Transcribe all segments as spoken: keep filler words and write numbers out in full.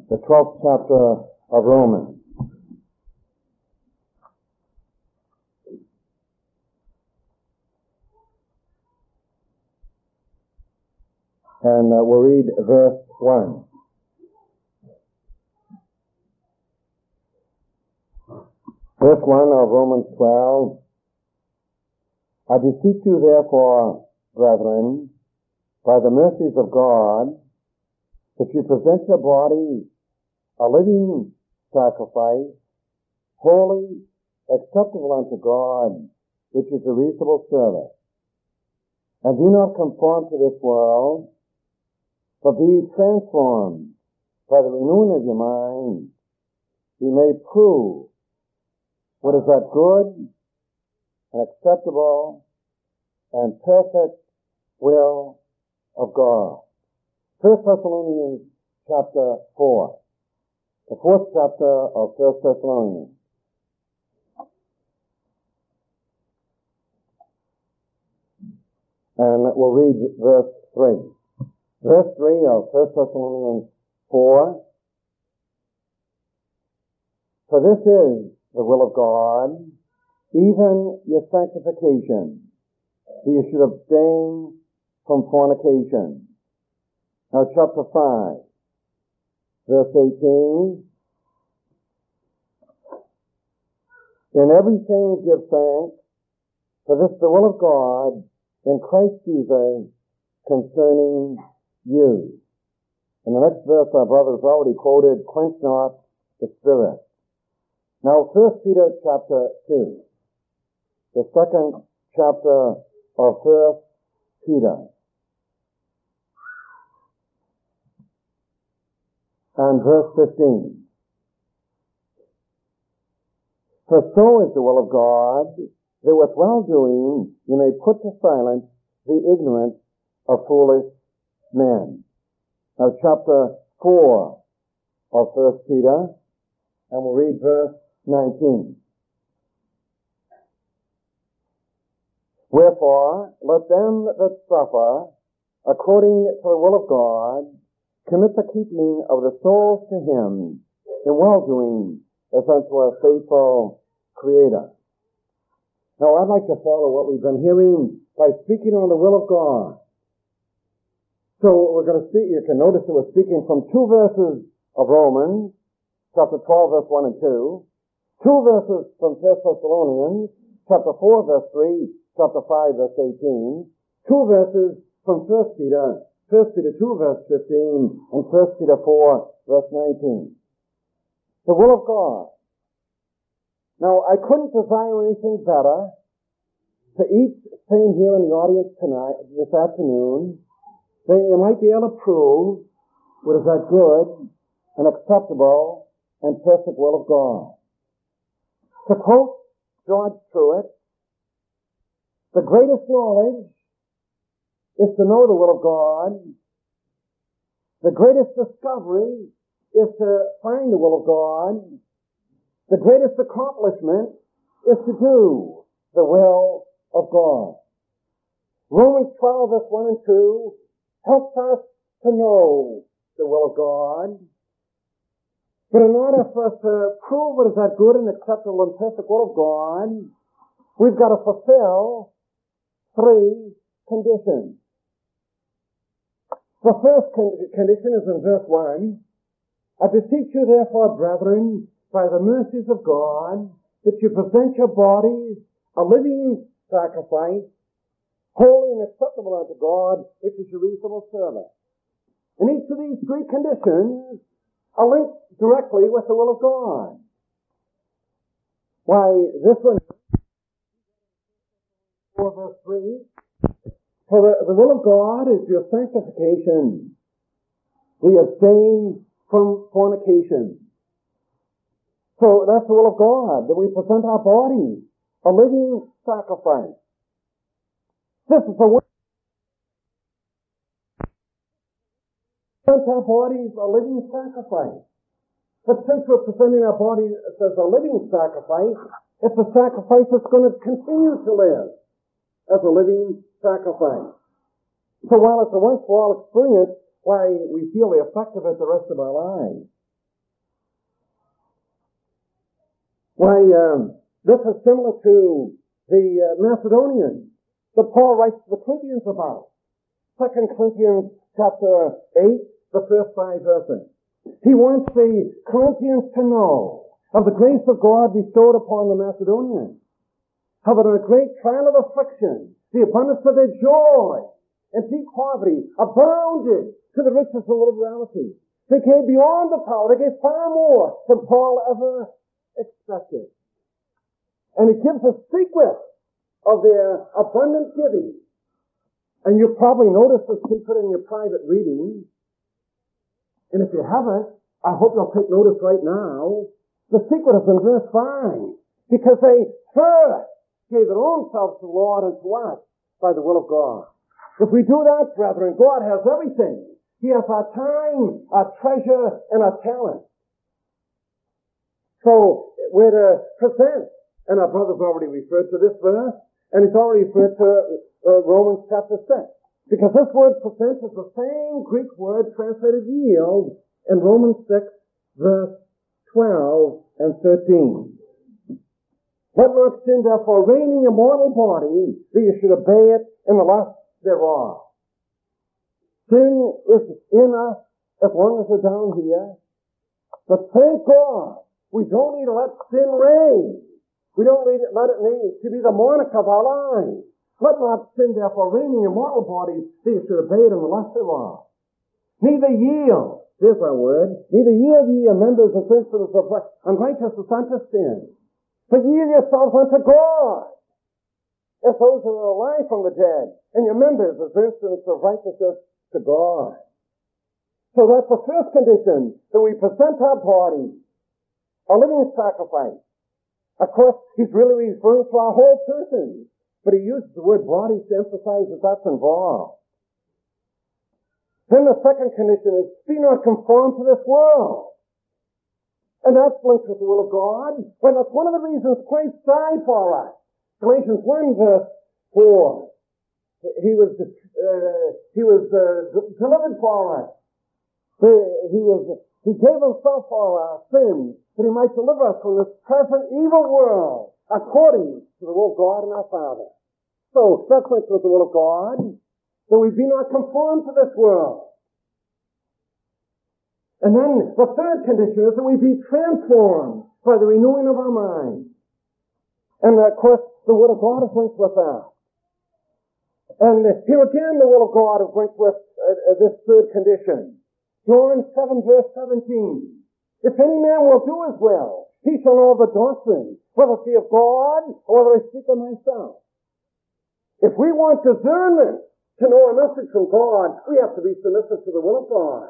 the twelfth chapter of Romans. And uh, we'll read verse one. Verse one of Romans twelve. I beseech you therefore, brethren, by the mercies of God, that you present your bodies a living sacrifice, holy, acceptable unto God, which is a reasonable service. And do not conform to this world, but be transformed by the renewing of your mind. You may prove what is that good and acceptable and perfect will of God. First Thessalonians chapter four. The fourth chapter of First Thessalonians. And we'll read verse three. Verse three of First Thessalonians four. For this is the will of God, even your sanctification, that you should abstain from fornication. Now chapter five, verse eighteen. In everything give thanks, for this is the will of God in Christ Jesus concerning you. In the next verse our brother's already quoted, quench not the spirit. Now First Peter chapter two, the second chapter of First Peter. And verse fifteen. For so is the will of God, that with well-doing you may put to silence the ignorance of foolish men. Now chapter four of First Peter, and we'll read verse nineteen. Wherefore, let them that suffer according to the will of God commit the keeping of the souls to Him in well-doing as unto a faithful Creator. Now, I'd like to follow what we've been hearing by speaking on the will of God. So we're going to see, you can notice that we're speaking from two verses of Romans, chapter twelve, verse one and two, two verses from First Thessalonians, chapter four, verse three, chapter five, verse eighteen, two verses from First Peter, First Peter two, verse fifteen, and First Peter four, verse nineteen. The will of God. Now, I couldn't desire anything better to each sitting here in the audience tonight, this afternoon, that you might be able to prove what is that good and acceptable and perfect will of God. To quote George Truett, the greatest knowledge is to know the will of God. The greatest discovery is to find the will of God. The greatest accomplishment is to do the will of God. Romans twelve, verse one and two helps us to know the will of God. But in order for us to prove what is that good and acceptable and perfect will of God, we've got to fulfill three conditions. The first con- condition is in verse one. I beseech you therefore, brethren, by the mercies of God, that you present your bodies a living sacrifice, holy and acceptable unto God, which is your reasonable service. And each of these three conditions are linked directly with the will of God. Why, this one, four verse three, for the, the will of God is your sanctification, the abstain from fornication. So that's the will of God, that we present our bodies a living sacrifice. This is the will. Present our bodies a living sacrifice. But since we're presenting our bodies as a living sacrifice, it's a sacrifice that's going to continue to live as a living sacrifice. So while it's a once-for-all experience, why we feel the effect of it the rest of our lives. Why, um, this is similar to the uh, Macedonians that Paul writes to the Corinthians about. Second Corinthians chapter eight, the first five verses. He wants the Corinthians to know of the grace of God bestowed upon the Macedonians. How that in a great trial of affliction, the abundance of their joy and deep poverty abounded to the riches of liberality. They gave beyond the power. They gave far more than Paul ever expected. And it gives a secret of their abundant giving. And you probably noticed the secret in your private reading. And if you haven't, I hope you'll take notice right now. The secret is in verse five. Because they first gave their own selves to the Lord and to us by the will of God. If we do that, brethren, God has everything. He has our time, our treasure, and our talent. So we're to present, and our brother's already referred to this verse, and he's already referred to uh, Romans chapter six. Because this word present is the same Greek word translated yield in Romans six, verse twelve and thirteen. Let not sin therefore reign in your mortal body, that you should obey it in the lust thereof. Sin is in us as long as we're down here. But thank God, we don't need to let sin reign. We don't need to let it need to be the monarch of our lives. Let not sin therefore reign in your mortal bodies, that you should obey it in the lust thereof. Neither yield, here's our word, neither yield ye your members as instruments of unrighteousness unto sin, but yield yourselves unto God, as those who are alive from the dead, and your members as instruments of righteousness to God. So that's the first condition, that we present our body a living sacrifice. Of course, he's really referring to our whole person, but he uses the word body to emphasize that that's involved. Then the second condition is, be not conformed to this world. And that's linked with the will of God. Well, that's one of the reasons Christ died for us. Galatians one verse four. He was, uh, he was, uh, delivered for us. He was, he gave himself for our sins, that he might deliver us from this present evil world, according to the will of God and our Father. So, that's linked with the will of God, that we be not conformed to this world. And then the third condition is that we be transformed by the renewing of our mind. And of course, the will of God is linked with that. And here again, the will of God is linked with uh, this third condition. John seven verse seventeen. If any man will do his will, he shall know the doctrine, whether it be of God or whether I speak of myself. If we want discernment to know a message from God, we have to be submissive to the will of God.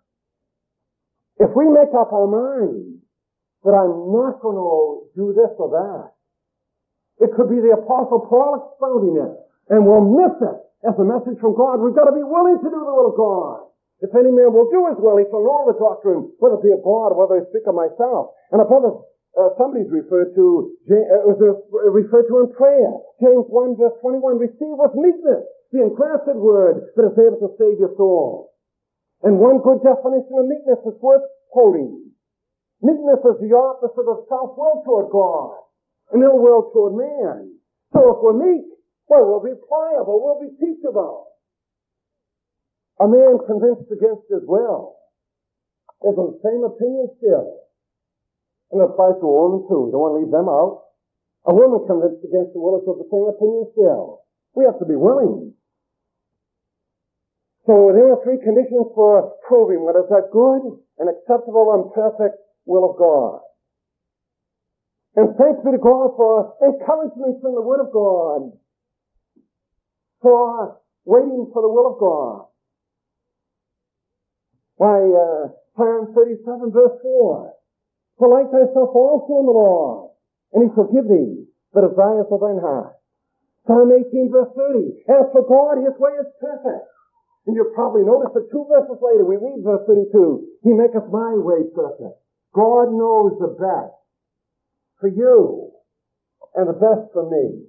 If we make up our mind that I'm not going to do this or that, it could be the Apostle Paul expounding it, and we'll miss it as a message from God. We've got to be willing to do the will of God. If any man will do his will, he shall know the doctrine, whether it be of God or whether I speak of myself. And above uh, somebody's referred to, uh, was referred to in prayer. James one verse twenty-one, receive with meekness the engrafted word that is able to save your soul. And one good definition of meekness is worth quoting. Meekness is the opposite of self-will toward God and ill will toward man. So if we're meek, well, we'll be pliable, we'll be teachable. A man convinced against his will is of the same opinion still. And it applies to a woman too. You don't want to leave them out. A woman convinced against the will is of the same opinion still. We have to be willing. So there are three conditions for proving what is that good and acceptable and perfect will of God. And thanks be to God for encouragement from the Word of God, for waiting for the will of God. Why, uh, Psalm thirty-seven verse four, delight thyself also in the Lord, and he shall give thee the desires of thine heart. Psalm eighteen verse thirty, as for God, his way is perfect. And you'll probably notice that two verses later, we read verse thirty-two, he maketh my way perfect. God knows the best for you and the best for me.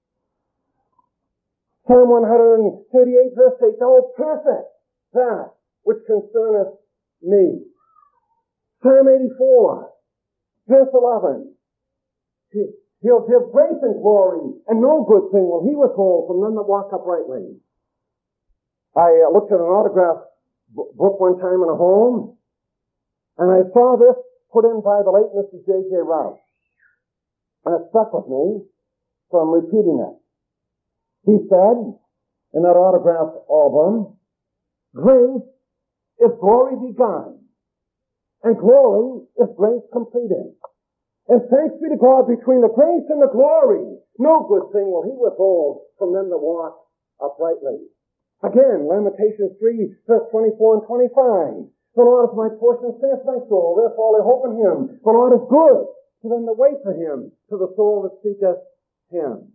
Psalm one thirty-eight verse eight, thou perfect that which concerneth me. Psalm eighty-four verse eleven, He- He'll give grace and glory, and no good thing will he withhold from them that walk uprightly. I uh, looked at an autograph b- book one time in a home, and I saw this put in by the late Mister J J Rouse. And it stuck with me, so I'm repeating it. He said, in that autograph album, grace is glory begun, and glory is grace completed. And thanks be to God, between the grace and the glory, no good thing will he withhold from them that walk uprightly. Again, Lamentations three, verse twenty-four and twenty-five. The Lord is my portion, saith my soul, therefore I hope in him. The Lord is good to them that wait for him, to the soul that seeketh him.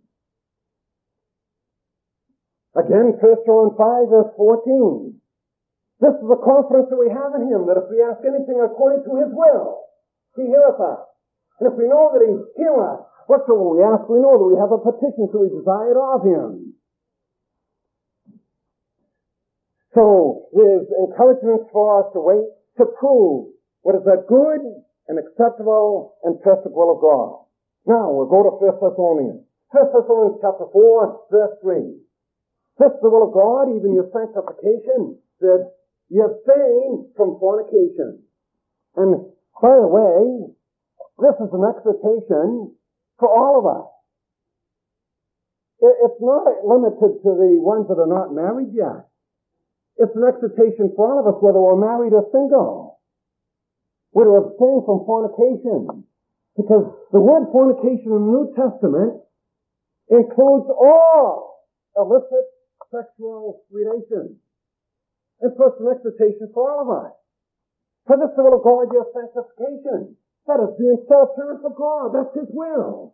Again, First John five, verse fourteen. This is the confidence that we have in him, that if we ask anything according to his will, he heareth us. And if we know that he hears us, whatsoever we ask, we know that we have a petition so we desire it of him. So, there's encouragement for us to wait to prove what is that good and acceptable and perfect will of God. Now, we'll go to First Thessalonians. First Thessalonians chapter four, verse three. This is the will of God, even your sanctification, that you abstain from fornication. And, by the way, this is an exhortation for all of us. It's not limited to the ones that are not married yet. It's an exhortation for all of us, whether we're married or single. We're to abstain from fornication. Because the word fornication in the New Testament includes all illicit sexual relations. And so it's an exhortation for all of us. For this will of God, your sanctification. That is being self-centered for God. That's his will.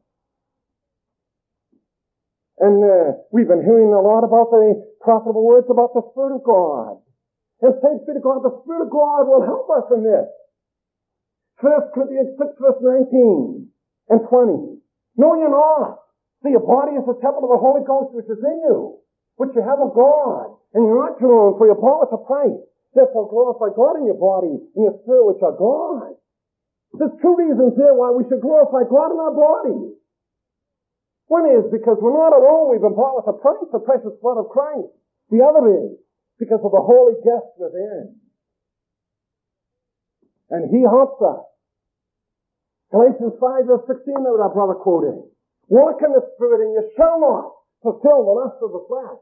And uh, we've been hearing a lot about the profitable words about the Spirit of God. And thanks be to God, the Spirit of God will help us in this. First Corinthians six, verse nineteen and twenty. Know ye not that your body is the temple of the Holy Ghost which is in you, which you have of God, and you're not your own, for you're bought with a price. Therefore glorify God in your body and your spirit which are God. There's two reasons here why we should glorify God in our body. One is because we're not our own, we've been bought with a price, the precious blood of Christ. The other is because of the Holy Guest within. And he helps us. Galatians five, verse sixteen, that our brother quoted. Walk in the Spirit and you shall not fulfill the lust of the flesh.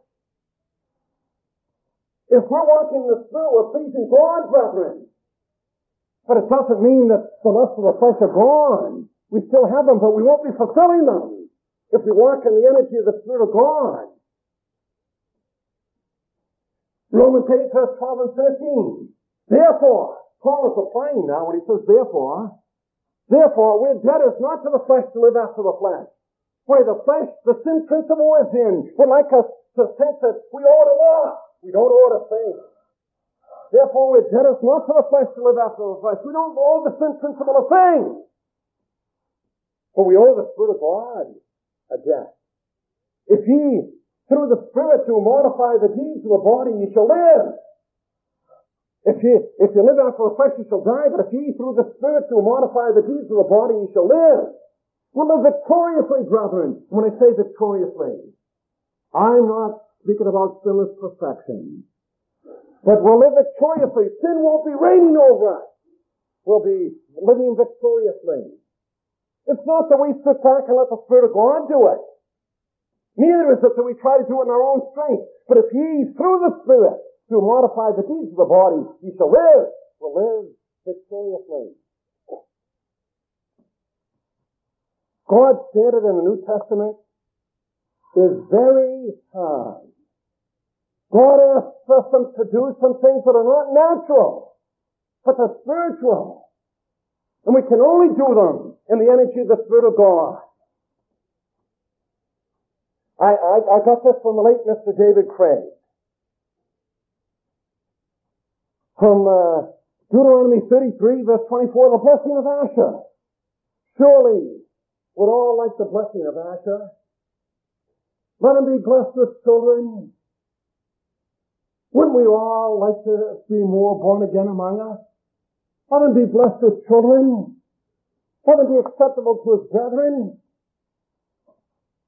If we're walking in the Spirit, we're pleasing God, brethren. But it doesn't mean that the lust of the flesh are gone. We still have them, but we won't be fulfilling them if we walk in the energy of the Spirit of God. Romans eight, verse twelve and thirteen. Therefore, Paul is applying now when he says therefore, therefore we're debtors not to the flesh to live after the flesh. Where the flesh, the sin principle is in, would like us to think that we owe to law. We don't owe to faith. Therefore, we're debtors not to the flesh to live after the flesh. We don't owe the sin principle a thing. But we owe the Spirit of God a debt. If ye, through the Spirit, do mortify the deeds of the body, ye shall live. If ye, if you live after the flesh, you shall die. But if ye, through the Spirit, do mortify the deeds of the body, ye shall live. We'll live victoriously, brethren. When I say victoriously, I'm not speaking about sinless perfection. But we'll live victoriously. Sin won't be reigning over us. We'll be living victoriously. It's not that we sit back and let the Spirit of God do it. Neither is it that we try to do it in our own strength. But if ye, through the Spirit, do modify the deeds of the body, ye shall live. We'll live victoriously. God's standard in the New Testament is very high. God asks us to do some things that are not natural, but they're spiritual. And we can only do them in the energy of the Spirit of God. I, I, I got this from the late Mister David Craig. From uh, Deuteronomy thirty-three, verse twenty-four, the blessing of Asher. Surely, would all like the blessing of Asher? Let him be blessed with children. Wouldn't we all like to be more born again among us? Let him be blessed with children. Let him be acceptable to his brethren.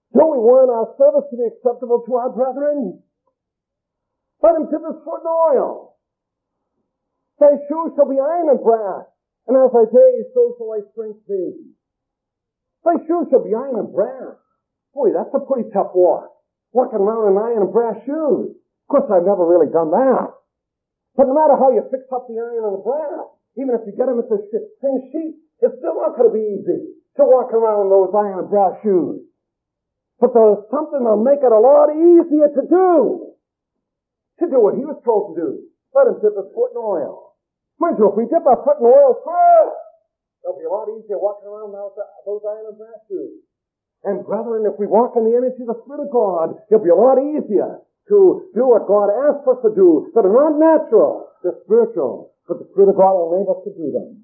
Don't we want our service to be acceptable to our brethren? Let him dip his foot in oil. Thy shoes shall be iron and brass, and as thy days, so shall thy strength be. Thy shoes shall be iron and brass. Boy, that's a pretty tough walk. Walking around in iron and brass shoes. Of course, I've never really done that. But no matter how you fix up the iron and the brass, even if you get them at the same sheet, it's still not going to be easy to walk around in those iron and brass shoes. But there's something that'll make it a lot easier to do. To do what he was told to do. Let him dip his foot in oil. Mind you, if we dip our foot in oil first, it'll be a lot easier walking around those, those iron and brass shoes. And brethren, if we walk in the energy of the Spirit of God, it'll be a lot easier to do what God asks us to do that are not natural, they're spiritual, but the Spirit of God will enable us to do them.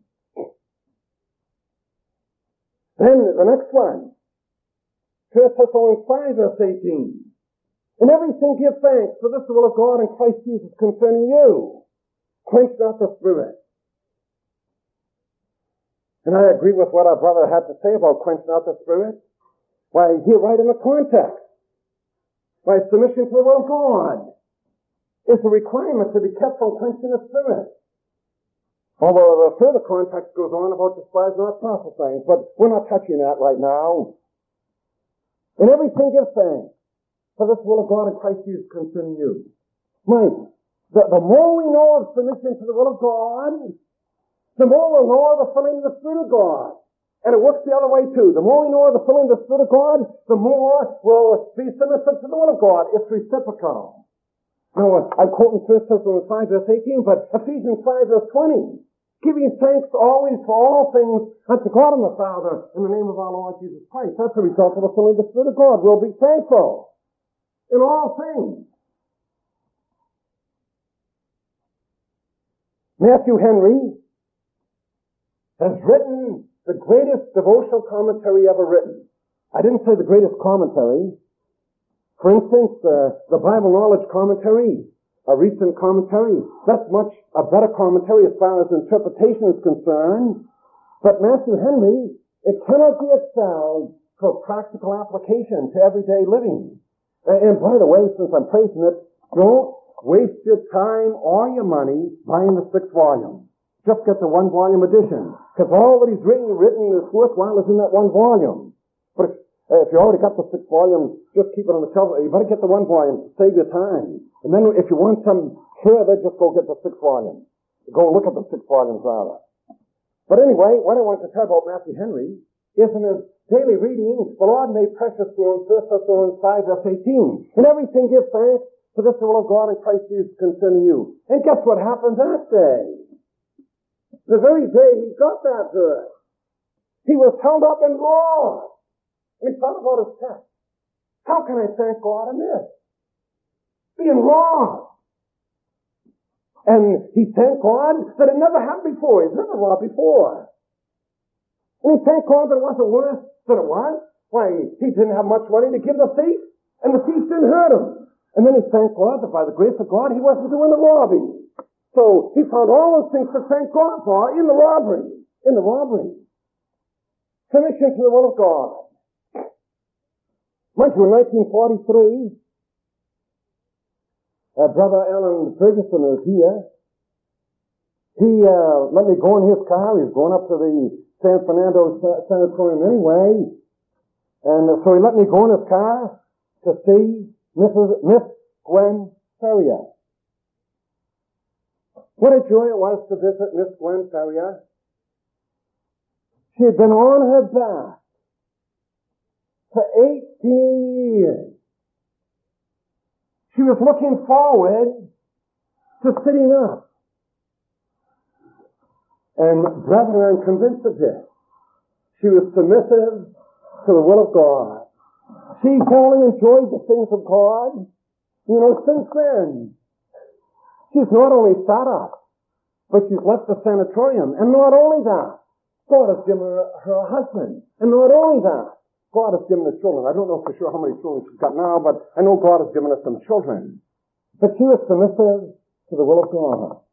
Then the next one, First Thessalonians five, verse eighteen. In everything give thanks, for this is the will of God in Christ Jesus concerning you. Quench not the Spirit. And I agree with what our brother had to say about quench not the Spirit. Why, here right in the context. Why, submission to the will of God is a requirement to be kept from quenching the Spirit. Although the further context goes on about despise not prophesying, but we're not touching that right now. In everything give thanks, for this will of God in Christ Jesus concerning you. Mind, the, the more we know of submission to the will of God, the more we'll know of the filling of the Spirit of God. And it works the other way too. The more we know of the filling of the Spirit of God, the more we'll be submissive to the will of God. It's reciprocal. Now, I'm quoting First Thessalonians five, verse eighteen, but Ephesians five, verse twenty. Giving thanks always for all things unto God and the Father in the name of our Lord Jesus Christ. That's the result of the filling of the Spirit of God. We'll be thankful in all things. Matthew Henry has written the greatest devotional commentary ever written. I didn't say the greatest commentary. For instance, uh, the Bible Knowledge Commentary, a recent commentary, that's much a better commentary as far as interpretation is concerned. But Matthew Henry, it cannot be excelled for practical application to everyday living. Uh, and by the way, since I'm praising it, don't waste your time or your money buying the sixth volume. Just get the one volume edition. Because all that he's written, written is worthwhile is in that one volume. But if, uh, if you already got the sixth volume, just keep it on the shelf. You better get the one volume to save your time. And then if you want some further, just go get the sixth volume. Go look at the sixth volumes rather. But anyway, what I want to tell about Matthew Henry is in his daily reading, the Lord made precious to him, First Thessalonians five, verse eighteen. In everything give thanks, for this is the will of God in Christ Jesus concerning you. And guess what happened that day? The very day he got that verse, he was held up in law. And he thought about his text. How can I thank God in this? Being wrong. And he thanked God that it never happened before. He's never robbed before. And he thanked God that it wasn't worse than it was. Why, he didn't have much money to give the thief, and the thief didn't hurt him. And then he thanked God that by the grace of God, he wasn't doing the robbing. So he found all those things to thank God for in the robbery. In the robbery. Submission to the will of God. Mind you, in nineteen forty-three, uh, Brother Alan Ferguson is here. He uh, let me go in his car. He was going up to the San Fernando Sanatorium anyway. And uh, so he let me go in his car to see Missus Miss Gwen Ferrier. What a joy it was to visit Miss Gwen Ferrier. She had been on her back for eighteen years. She was looking forward to sitting up. And brethren, I'm convinced of this. She was submissive to the will of God. She thoroughly enjoyed the things of God. You know, since then, she's not only sat up, but she's left the sanatorium. And not only that, God has given her, her a husband. And not only that, God has given her children. I don't know for sure how many children she's got now, but I know God has given her some children. But she was submissive to the will of God.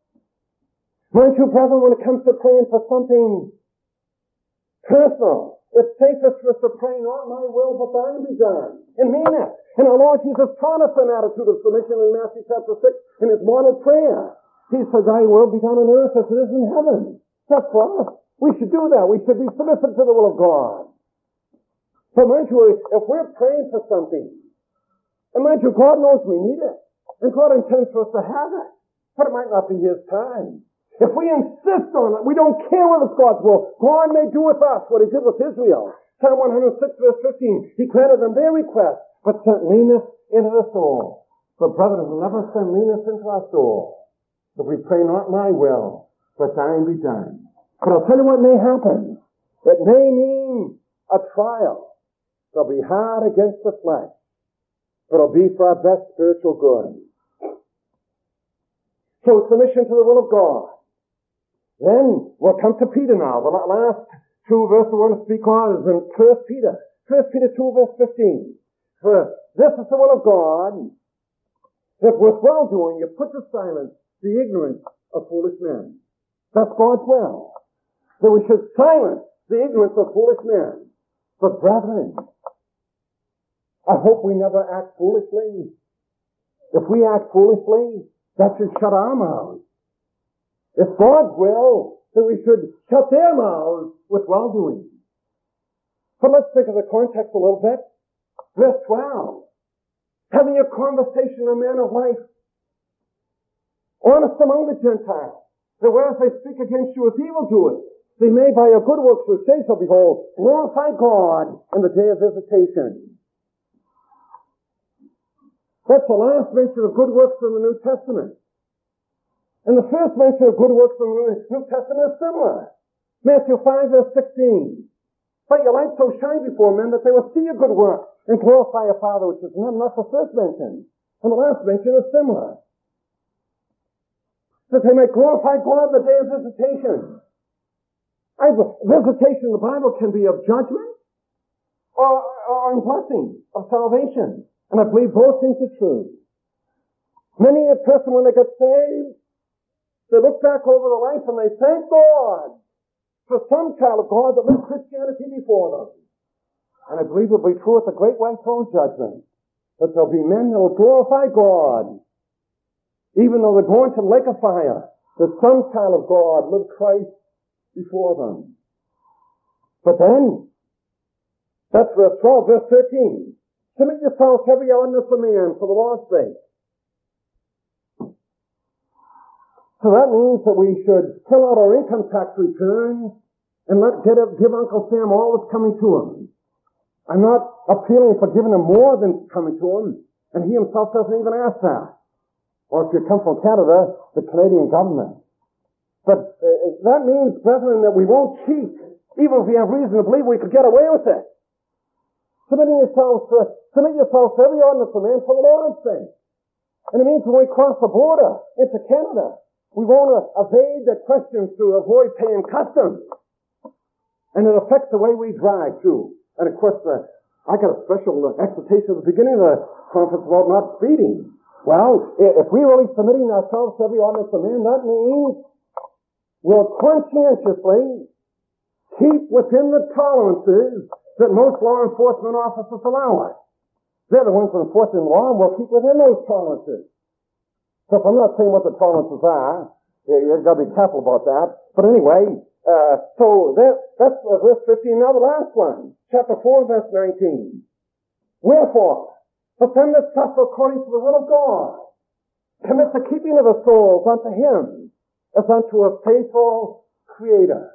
Mind you, brethren, when it comes to praying for something personal, It's safest for us to pray, not my will, but thine be done. And mean it. And our Lord Jesus taught us an attitude of submission in Matthew chapter six in his model prayer. He said, thy will be done on earth as it is in heaven. That's for us. We should do that. We should be submissive to the will of God. But mind you, if we're praying for something, and mind you, God knows we need it. And God intends for us to have it. But it might not be his time. If we insist on it, we don't care whether it's God's will. God may do with us what he did with Israel. Psalm one hundred six verse fifteen. He granted them their request, but sent leanness into the soul. For brethren will never send leanness into our soul. If we pray not my will, but thine be done. But I'll tell you what may happen. It may mean a trial. It'll be hard against the flesh, but it'll be for our best spiritual good. So submission to the will of God. Then we'll come to Peter now. The last two verses we're going to speak on is in First Peter. First Peter two verse fifteen. For this is the will of God, that with well-doing you put to silence the ignorance of foolish men. That's God's will. That we should silence the ignorance of foolish men. But brethren, I hope we never act foolishly. If we act foolishly, that should shut our mouths. It's God's will that we should shut their mouths with well-doing. But let's think of the context a little bit. Verse twelve. Having a conversation, a man of life, honest among the Gentiles, that whereas they speak against you as evildoers, they may by your good works which they shall behold glorify God in the day of visitation. That's the last mention of good works in the New Testament. And the first mention of good works in the New Testament is similar. Matthew five verse sixteen. Let your light so shine before men that they will see your good works and glorify your Father which is in heaven. That's the first mention. And the last mention is similar. That they may glorify God in the day of visitation. I, visitation in the Bible can be of judgment or, or in blessing, of salvation. And I believe both things are true. Many a person, when they get saved, they look back over their life and they thank God for some child of God that lived Christianity before them. And I believe it will be true at the great white throne judgment, that there'll be men that will glorify God, even though they're going to the lake of fire, that some child of God lived Christ before them. But then, that's verse twelve, verse thirteen. Submit yourselves to every ordinance of man for the Lord's sake. So that means that we should fill out our income tax returns and let get up, give Uncle Sam all that's coming to him. I'm not appealing for giving him more than coming to him, and he himself doesn't even ask that. Or if you come from Canada, the Canadian government. But uh, that means, brethren, that we won't cheat, even if we have reason to believe we could get away with it. Submitting yourselves to, submit yourselves to every ordinance of man for the Lord's sake. And it means when we cross the border into Canada, we won't uh, evade the questions to avoid paying customs. And it affects the way we drive, too. And of course, uh, I got a special uh, exhortation at the beginning of the conference about not speeding. Well, if we're really submitting ourselves to every ordinance of man, that means we'll conscientiously keep within the tolerances that most law enforcement officers allow us. They're the ones that enforce the law, and we'll keep within those tolerances. So if I'm not saying what the tolerances are, you've got to be careful about that. But anyway, uh, so that, that's uh, verse fifteen. Now the last one, chapter four, verse nineteen. Wherefore, but them that suffer according to the will of God, commit the keeping of the souls unto him, as unto a faithful Creator.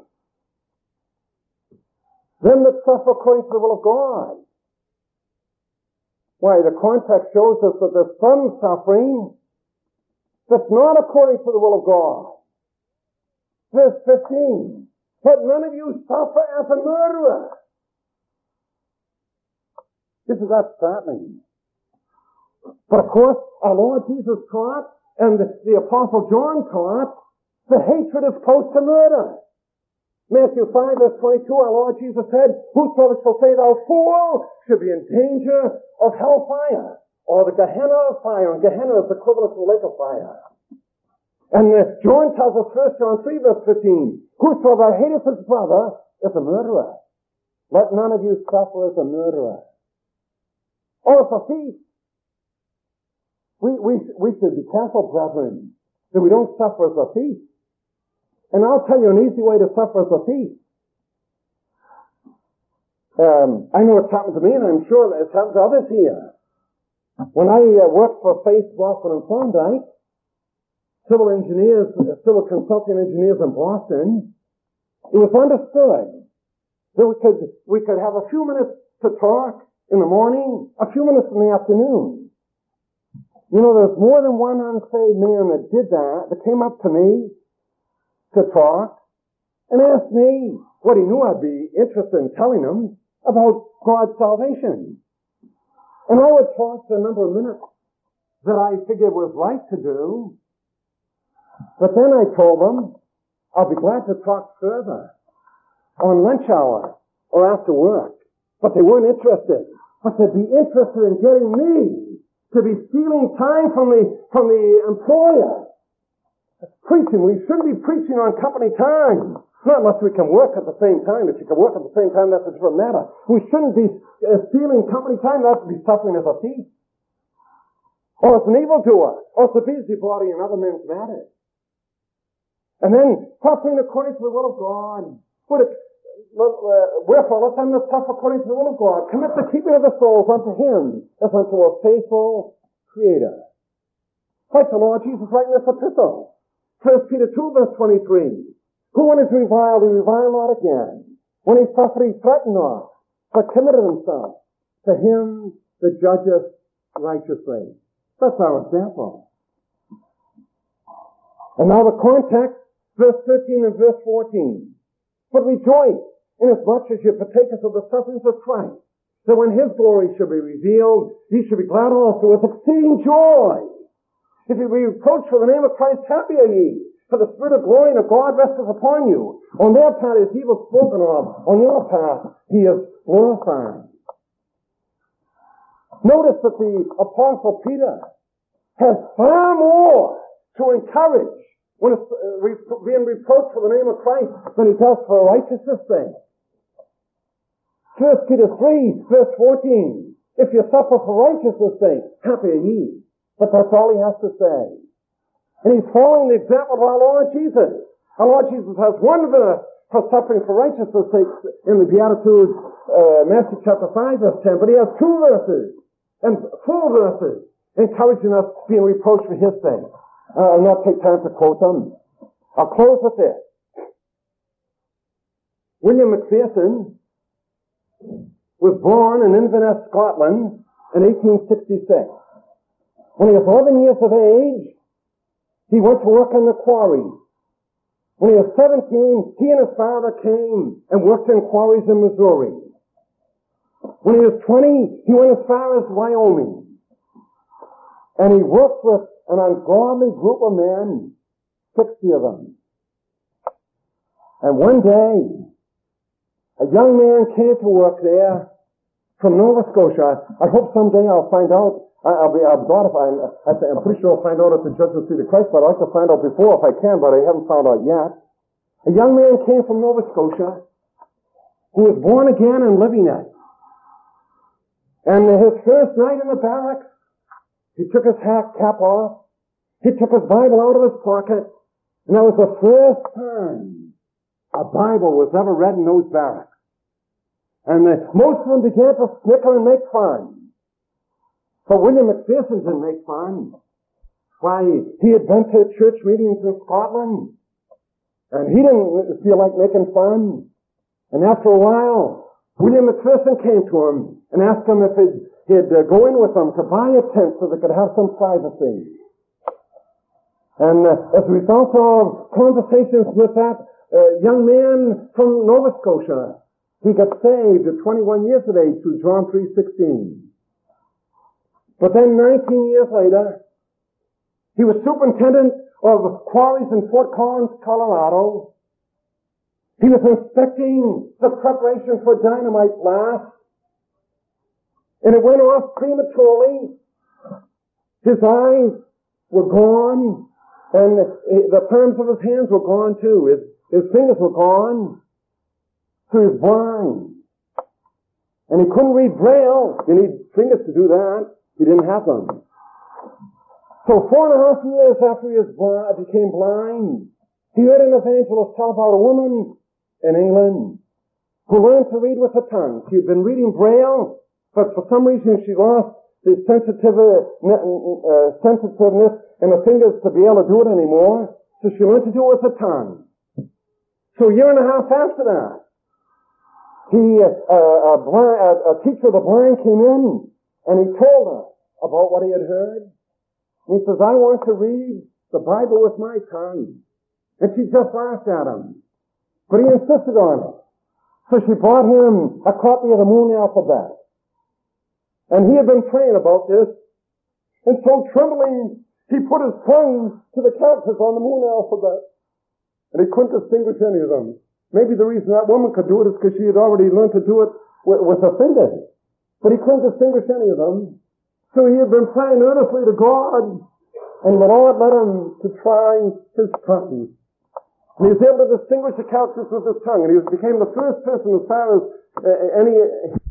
Them that suffer according to the will of God. Why, the context shows us that there's some suffering that's not according to the will of God. Verse fifteen. But none of you suffer as a murderer. Isn't that startling? But of course, our Lord Jesus taught, and the, the Apostle John taught, that hatred is close to murder. Matthew five, verse twenty-two, our Lord Jesus said, whosoever shall say, thou fool, should be in danger of hellfire, or the Gehenna of fire. And Gehenna is equivalent to the lake of fire. And uh, John tells us, First John three, verse fifteen, whosoever hateth his brother is a murderer. Let none of you suffer as a murderer. Or as a thief. We, we, we should be careful, brethren, that we don't suffer as a thief. And I'll tell you an easy way to suffer as a thief. Um, I know it's happened to me, and I'm sure that it's happened to others here. When I uh, worked for Faith, Rothman and Thorndike, civil engineers, uh, civil consulting engineers in Boston, it was understood that we could we could have a few minutes to talk in the morning, a few minutes in the afternoon. You know, there's more than one unsaved man that did that, that came up to me to talk and asked me what he knew I'd be interested in telling him about God's salvation. And I would talk for a number of minutes that I figured was right to do. But then I told them I'll be glad to talk further on lunch hour or after work. But they weren't interested. But they'd be interested in getting me to be stealing time from the, from the employer. Preaching, we shouldn't be preaching on company time. Not unless we can work at the same time. If you can work at the same time, that's a different matter. We shouldn't be uh, stealing company time. That's to be suffering as a thief. Or as an evildoer. Or as a busybody in other men's matters. And then, suffering according to the will of God. But if, uh, wherefore, let them that suffer according to the will of God commit the keeping of the souls unto Him as unto a faithful Creator. Like the Lord Jesus writing this epistle. First Peter two, verse twenty-three. Who when he reviled, he reviled not again. When he suffered, he threatened not, but committed himself to Him that judgeth righteously. That's our example. And now the context, verse thirteen and verse fourteen. But rejoice, inasmuch as you partakers of the sufferings of Christ, that when His glory shall be revealed, ye shall be glad also with exceeding joy. If you be reproached for the name of Christ, happy are ye, for the Spirit of glory and of God resteth upon you. On their part is evil spoken of, on your part He is glorified. Notice that the Apostle Peter has far more to encourage when it's uh, re- being reproached for the name of Christ than he does for righteousness' sake. First Peter three, verse fourteen. If you suffer for righteousness' sake, happy are ye. But that's all he has to say. And he's following the example of our Lord Jesus. Our Lord Jesus has one verse for suffering for righteousness' sake in the Beatitudes, uh, Matthew chapter five, verse ten. But he has two verses, and full verses, encouraging us being reproached for His sake. Uh, I'll not take time to quote them. I'll close with this. William McPherson was born in Inverness, Scotland in eighteen sixty-six. When he was eleven years of age, he went to work in the quarries. When he was seventeen, he and his father came and worked in quarries in Missouri. When he was twenty, he went as far as Wyoming. And he worked with an ungodly group of men, sixty of them. And one day, a young man came to work there from Nova Scotia. I hope someday I'll find out. I'll be, I'll be glad if I, I'm pretty sure I'll find out at the Judgment Seat of Christ, but I'd like to find out before if I can, but I haven't found out yet. A young man came from Nova Scotia who was born again and living it. And his first night in the barracks, he took his hat cap off, he took his Bible out of his pocket, and that was the first time a Bible was ever read in those barracks. And the, most of them began to snicker and make fun. But William McPherson didn't make fun. Why, he had been to church meetings in Scotland, and he didn't feel like making fun. And after a while, William McPherson came to him and asked him if he'd, he'd uh, go in with them to buy a tent so they could have some privacy. And uh, as a result of conversations with that uh, young man from Nova Scotia, he got saved at twenty-one years of age through John three sixteen. But then nineteen years later, he was superintendent of quarries in Fort Collins, Colorado. He was inspecting the preparation for dynamite blast. And it went off prematurely. His eyes were gone. And the palms of his hands were gone too. His, his fingers were gone. So he was blind. And he couldn't read Braille. You need fingers to do that. He didn't have them. So four and a half years after he was blind, became blind, he heard an evangelist tell about a woman in England who learned to read with her tongue. She had been reading Braille, but for some reason she lost the sensitivity, uh, sensitiveness in her fingers to be able to do it anymore. So she learned to do it with her tongue. So a year and a half after that, he, uh, a, blind, a, a teacher of the blind came in and he told her about what he had heard. And he says, I want to read the Bible with my tongue. And she just laughed at him. But he insisted on it. So she brought him a copy of the Moon Alphabet. And he had been praying about this. And so trembling, he put his tongue to the characters on the Moon Alphabet. And he couldn't distinguish any of them. Maybe the reason that woman could do it is because she had already learned to do it with, with her fingers. But he couldn't distinguish any of them. So he had been praying earnestly to God. And the Lord led him to try his tongue. And he was able to distinguish the characters with his tongue. And he became the first person as far as uh, any